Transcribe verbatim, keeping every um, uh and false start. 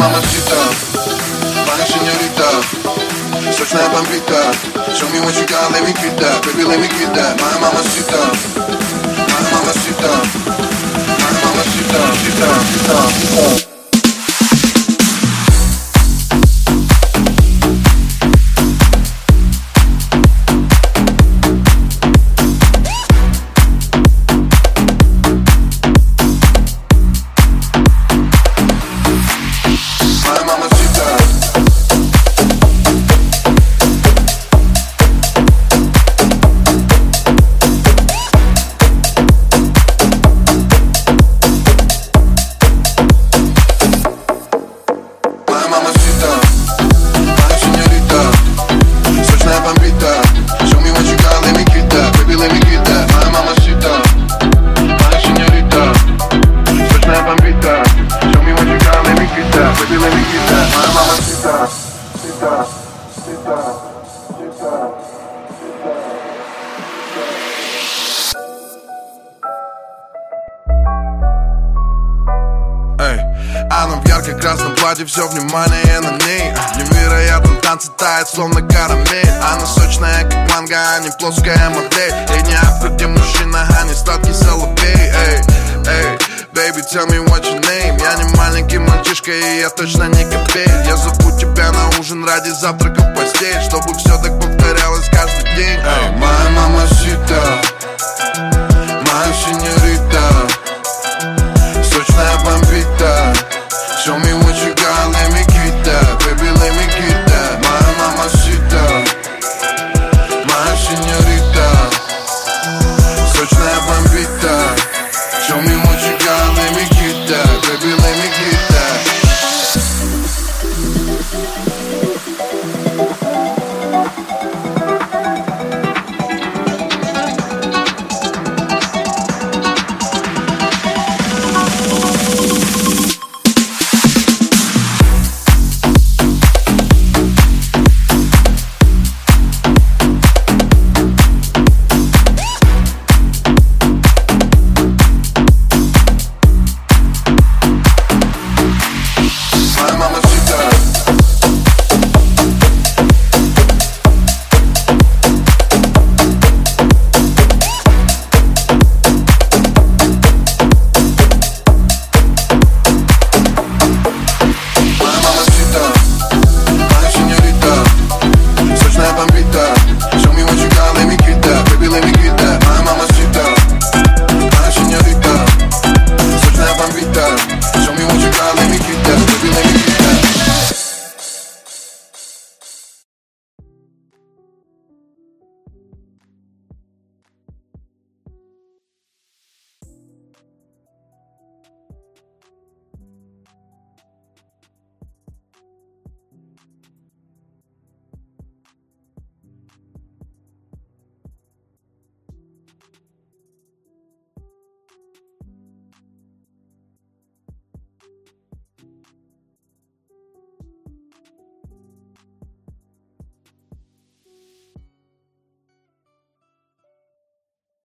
mamacita, my señorita, sочная бомбита. Show me what you got, let me get that, baby, let me get that. My mamacita, my mamacita, my mamacita, cita, cita, cita. Она в ярко-красном платье, все внимание на ней. Невероятно танцы тает, словно карамель. Она сочная, как манго, а не плоская модель. Ей не Африка, где мужчина, а не сладкий соловей. Эй, эй, baby, tell me what your name. Я не маленький мальчишка, и я точно не копей. Я зову тебя на ужин ради завтрака в постель, чтобы все так повторялось каждый день. Эй, моя мамасита,